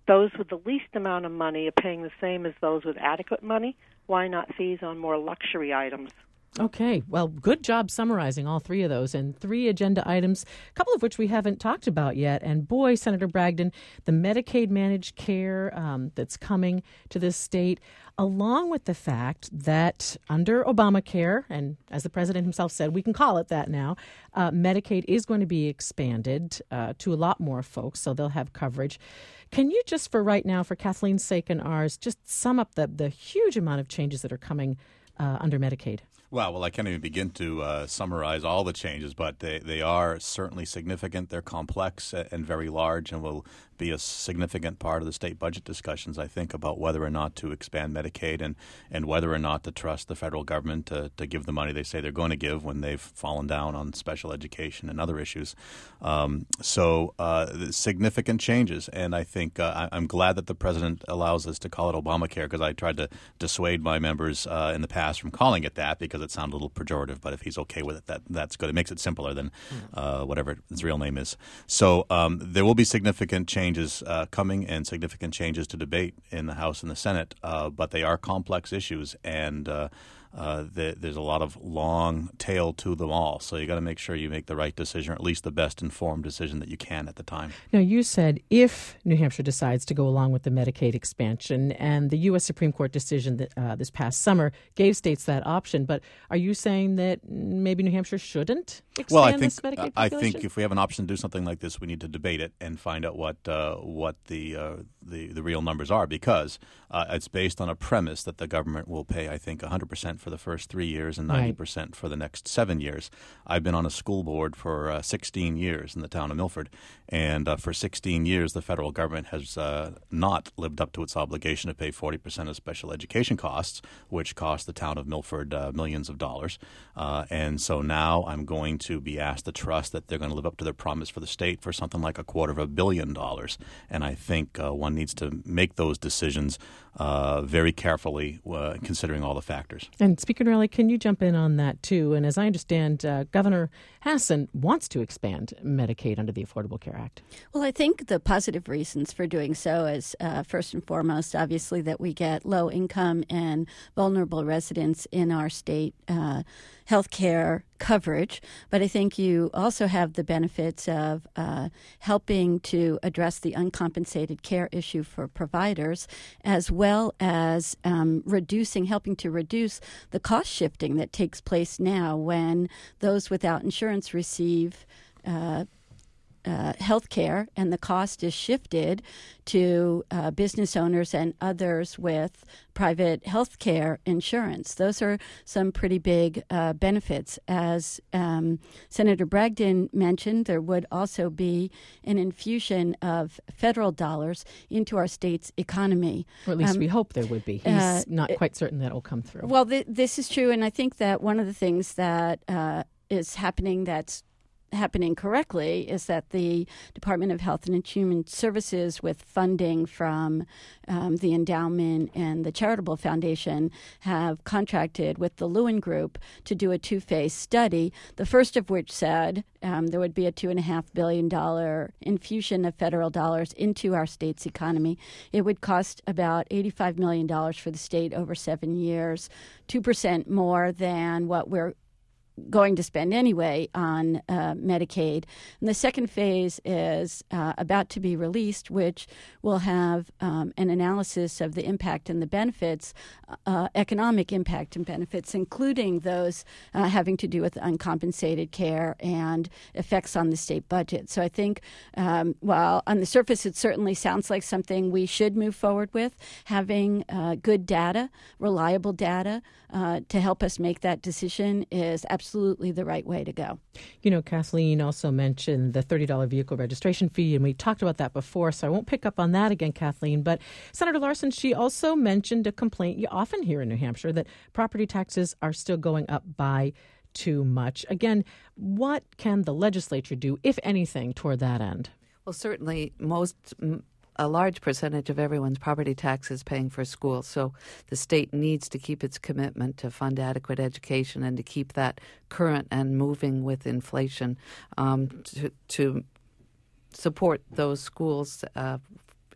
those with the least amount of money are paying the same as those with adequate money. Why not fees on more luxury items? Okay, well, good job summarizing all three of those and three agenda items, a couple of which we haven't talked about yet. And boy, Senator Bragdon, the Medicaid managed care um, that's coming to this state, along with the fact that under Obamacare, and as the president himself said, we can call it that now, uh, Medicaid is going to be expanded uh, to a lot more folks, so they'll have coverage. Can you just for right now, for Kathleen's sake and ours, just sum up the, the huge amount of changes that are coming uh, under Medicaid? Well, well, I can't even begin to uh, summarize all the changes, but they, they are certainly significant. They're complex and very large and will be a significant part of the state budget discussions, I think, about whether or not to expand Medicaid and, and whether or not to trust the federal government to, to give the money they say they're going to give when they've fallen down on special education and other issues. Um, so uh, significant changes, and I think uh, I, I'm glad that the president allows us to call it Obamacare, because I tried to dissuade my members uh, in the past from calling it that because it sounded a little pejorative, but if he's okay with it, that that's good. It makes it simpler than uh, whatever its real name is. So um, there will be significant changes uh, coming and significant changes to debate in the House and the Senate, uh, but they are complex issues, and uh, uh, the, there's a lot of long tail to them all. So you got to make sure you make the right decision, or at least the best informed decision that you can at the time. Now, you said if New Hampshire decides to go along with the Medicaid expansion, and the U S Supreme Court decision that uh, this past summer gave states that option, but are you saying that maybe New Hampshire shouldn't expand well, I think, this Medicaid I population? think if we have an option to do something like this, we need to debate it and find out what uh, what the, uh, the the real numbers are, because uh, it's based on a premise that the government will pay, I think, one hundred percent for the first three years and ninety percent right. for the next seven years. I've been on a school board for uh, sixteen years in the town of Milford, and uh, for sixteen years the federal government has uh, not lived up to its obligation to pay forty percent of special education costs, which cost the town of Milford uh, millions of dollars. Uh, and so now I'm going to be asked to trust that they're going to live up to their promise for the state for something like a quarter of a billion dollars. And I think uh, one needs to make those decisions uh, very carefully, uh, considering all the factors. And Speaker Norelli, can you jump in on that too? And as I understand, uh, Governor Hassan wants to expand Medicaid under the Affordable Care Act. Well, I think the positive reasons for doing so is uh, first and foremost, obviously, that we get low income and vulnerable residents in our state uh, health care coverage. But I think you also have the benefits of uh, helping to address the uncompensated care issue for providers, as well as um, reducing, helping to reduce the cost shifting that takes place now when those without insurance receive uh, uh, health care, and the cost is shifted to uh, business owners and others with private health care insurance. Those are some pretty big uh, benefits. As um, Senator Bragdon mentioned, there would also be an infusion of federal dollars into our state's economy. Or at least um, um, we hope there would be. He's uh, not quite certain that will come through. Well, th- this is true, and I think that one of the things that uh, is happening that's happening correctly is that the Department of Health and Human Services, with funding from um, the endowment and the Charitable Foundation, have contracted with the Lewin Group to do a two-phase study, the first of which said um, there would be a two point five billion dollars infusion of federal dollars into our state's economy. It would cost about eighty-five million dollars for the state over seven years, two percent more than what we're going to spend anyway on uh, Medicaid. And the second phase is uh, about to be released, which will have um, an analysis of the impact and the benefits, uh, economic impact and benefits, including those uh, having to do with uncompensated care and effects on the state budget. So I think um, while on the surface it certainly sounds like something we should move forward with, having uh, good data, reliable data uh, to help us make that decision is absolutely Absolutely the right way to go. You know, Kathleen also mentioned the thirty dollars vehicle registration fee, and we talked about that before, so I won't pick up on that again, Kathleen. But Senator Larson, she also mentioned a complaint you often hear in New Hampshire, that property taxes are still going up by too much. Again, what can the legislature do, if anything, toward that end? Well, certainly most... M- A large percentage of everyone's property tax is paying for schools, so the state needs to keep its commitment to fund adequate education and to keep that current and moving with inflation um, to, to support those schools uh,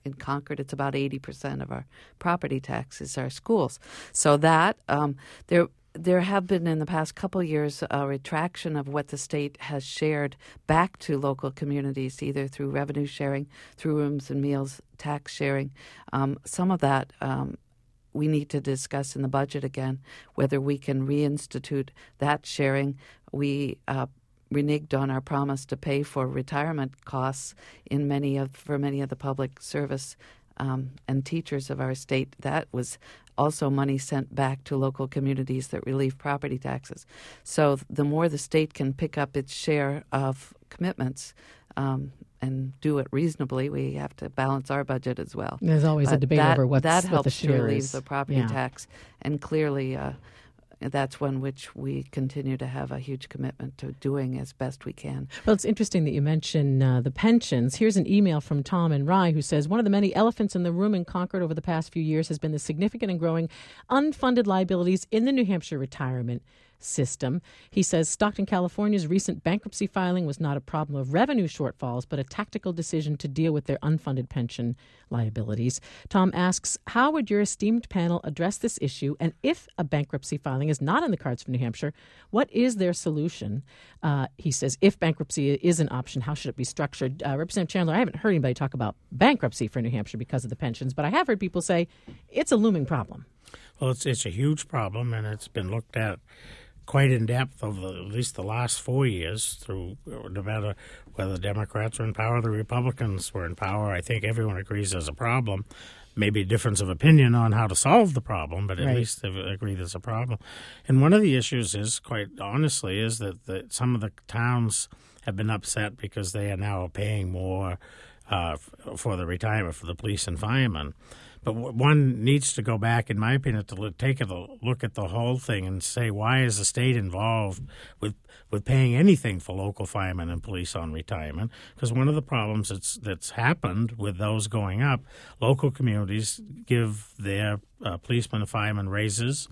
in Concord, it's about eighty percent of our property taxes, our schools. So that um, there. There have been in the past couple of years a retraction of what the state has shared back to local communities, either through revenue sharing, through rooms and meals tax sharing. Um, some of that um, we need to discuss in the budget again, whether we can reinstitute that sharing. We uh, reneged on our promise to pay for retirement costs in many of for many of the public service um, and teachers of our state. That was also money sent back to local communities that relieve property taxes. So the more the state can pick up its share of commitments um, and do it reasonably, we have to balance our budget as well. There's always but a debate that, over what's, that what helps the share to relieve is. the property Yeah. tax, and clearly uh, that's one which we continue to have a huge commitment to doing as best we can. Well, it's interesting that you mention uh, the pensions. Here's an email from Tom and Rye who says, one of the many elephants in the room in Concord over the past few years has been the significant and growing unfunded liabilities in the New Hampshire retirement system. He says Stockton, California's recent bankruptcy filing was not a problem of revenue shortfalls, but a tactical decision to deal with their unfunded pension liabilities. Tom asks, how would your esteemed panel address this issue? And if a bankruptcy filing is not in the cards for New Hampshire, what is their solution? Uh, he says, if bankruptcy is an option, how should it be structured? Uh, Representative Chandler, I haven't heard anybody talk about bankruptcy for New Hampshire because of the pensions, but I have heard people say it's a looming problem. Well, it's it's a huge problem, and it's been looked at quite in depth over the, at least the last four years through no matter whether the Democrats were in power or the Republicans were in power. I think everyone agrees there's a problem. Maybe a difference of opinion on how to solve the problem, but at Right. least they agree there's a problem. And one of the issues is, quite honestly, is that, that some of the towns have been upset because they are now paying more uh, f- for the retirement for the police and firemen. But w- one needs to go back, in my opinion, to look, take a look at the whole thing and say, why is the state involved with with paying anything for local firemen and police on retirement? Because one of the problems that's that's happened with those going up, local communities give their uh, policemen and firemen raises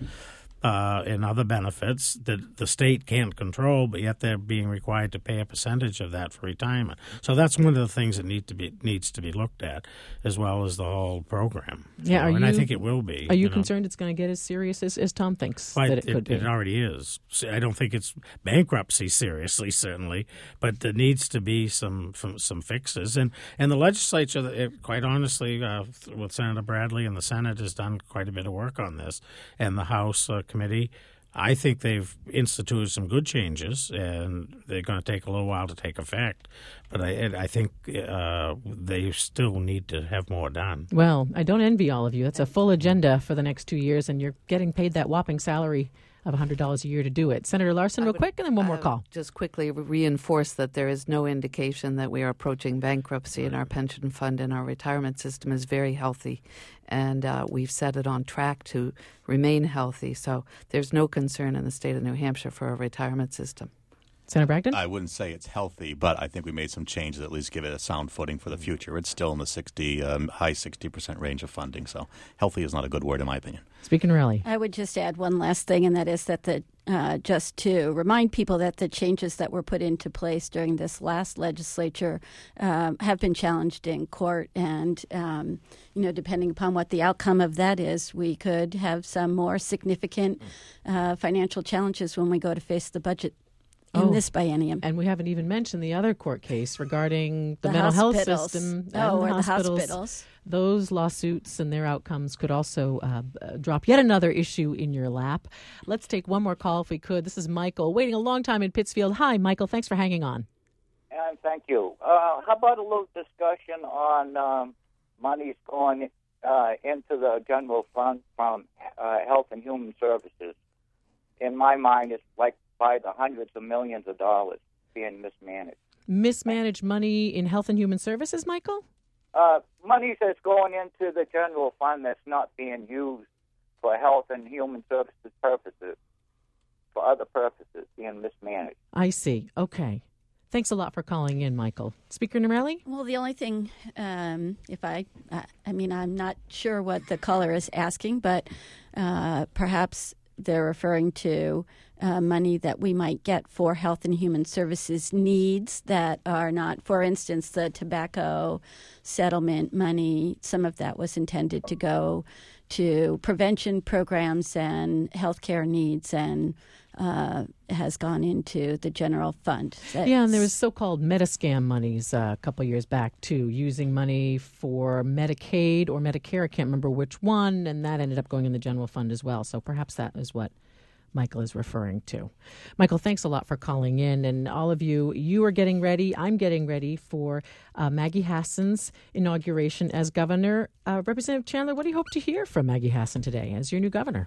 uh, and other benefits that the state can't control, but yet they're being required to pay a percentage of that for retirement. So that's one of the things that need to be needs to be looked at, as well as the whole program. Yeah, You know, are and you, I think it will be. Are you, you know. concerned it's going to get as serious as, as Tom thinks Well, that it, it could be? it already is. I don't think it's bankruptcy seriously, certainly, but there needs to be some some, some fixes. And and the legislature, it, quite honestly, uh, with Senator Bradley and the Senate, has done quite a bit of work on this, and the House uh, committee. I think they've instituted some good changes, and they're going to take a little while to take effect. But I, I think uh, they still need to have more done. Well, I don't envy all of you. It's a full agenda for the next two years, and you're getting paid that whopping salary of one hundred dollars a year to do it. Senator Larson, real would, quick, and then one more I call. Just quickly reinforce that there is no indication that we are approaching bankruptcy, and our pension fund and our retirement system is very healthy, and uh, we've set it on track to remain healthy. So there's no concern in the state of New Hampshire for our retirement system. Senator Bragdon? I wouldn't say it's healthy, but I think we made some changes that at least give it a sound footing for the future. It's still in the sixty, um, high sixty percent range of funding, so healthy is not a good word in my opinion. Speaking really. I would just add one last thing, and that is that the uh, just to remind people that the changes that were put into place during this last legislature um, have been challenged in court, and um, you know, depending upon what the outcome of that is, we could have some more significant uh, financial challenges when we go to face the budget in Oh, this biennium. And we haven't even mentioned the other court case regarding the, The mental health hospitals. system Oh, and or the the hospitals. hospitals. Those lawsuits and their outcomes could also uh, uh, drop yet another issue in your lap. Let's take one more call if we could. This is Michael, waiting a long time in Pittsfield. Hi, Michael. Thanks for hanging on. And thank you. Uh, how about a little discussion on um, monies going uh, into the general fund from uh, Health and Human Services? In my mind, it's like by the hundreds of millions of dollars being mismanaged. Mismanaged money in Health and Human Services, Michael? Uh, money that's going into the general fund that's not being used for health and human services purposes, for other purposes, being mismanaged. I see. Okay. Thanks a lot for calling in, Michael. Speaker Norelli? Well, the only thing, um, if I, uh, I mean, I'm not sure what the caller is asking, but uh, perhaps they're referring to uh, money that we might get for Health and Human Services needs that are not, for instance, the tobacco settlement money. Some of that was intended to go to prevention programs and healthcare needs, and uh, has gone into the general fund. That's, yeah, and there was so-called Metascam monies uh, a couple of years back, too, using money for Medicaid or Medicare. I can't remember which one, and that ended up going in the general fund as well. So perhaps that is what Michael is referring to. Michael, thanks a lot for calling in. And all of you, you are getting ready. I'm getting ready for uh, Maggie Hassan's inauguration as governor. Uh, Representative Chandler, what do you hope to hear from Maggie Hassan today as your new governor?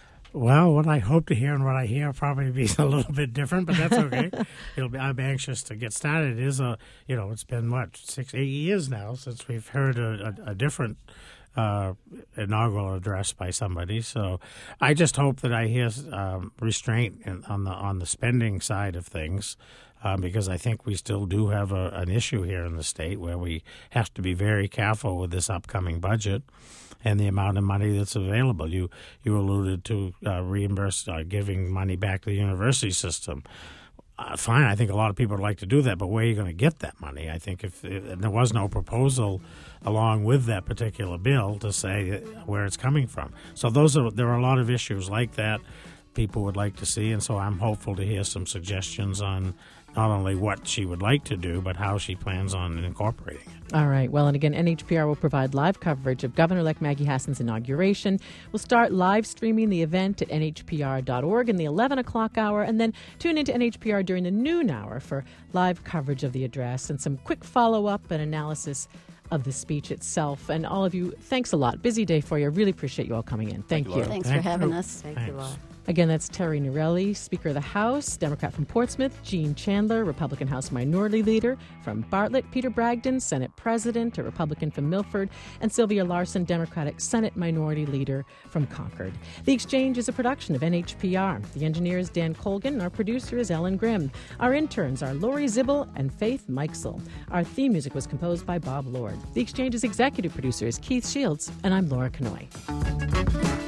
Well, what I hope to hear and what I hear probably be a little bit different, but that's okay. It'll be, I'm anxious to get started. It is a, you know, it's been, what, six, eight years now since we've heard a, a, a different uh, inaugural address by somebody. So I just hope that I hear um, restraint in, on the on the spending side of things, uh, because I think we still do have a, an issue here in the state where we have to be very careful with this upcoming budget and the amount of money that's available. You you alluded to uh, reimburse, uh, giving money back to the university system. Uh, fine, I think a lot of people would like to do that, but where are you going to get that money? I think if, if there was no proposal along with that particular bill to say where it's coming from. So those are there are a lot of issues like that people would like to see, and so I'm hopeful to hear some suggestions on not only what she would like to do, but how she plans on incorporating it. All right. Well, and again, N H P R will provide live coverage of Governor-elect Maggie Hassan's inauguration. We'll start live streaming the event at N H P R dot org in the eleven o'clock hour, and then tune into N H P R during the noon hour for live coverage of the address and some quick follow-up and analysis of the speech itself. And all of you, thanks a lot. Busy day for you. I really appreciate you all coming in. Thank, Thank you. you. Thanks Thank for having you. us. Thank Thanks. you all. Again, that's Terry Norelli, Speaker of the House, Democrat from Portsmouth, Gene Chandler, Republican House Minority Leader from Bartlett, Peter Bragdon, Senate President, a Republican from Milford, and Sylvia Larson, Democratic Senate Minority Leader from Concord. The Exchange is a production of N H P R. The engineer is Dan Colgan. Our producer is Ellen Grimm. Our interns are Lori Zibble and Faith Meixel. Our theme music was composed by Bob Lord. The Exchange's executive producer is Keith Shields, and I'm Laura Kanoy.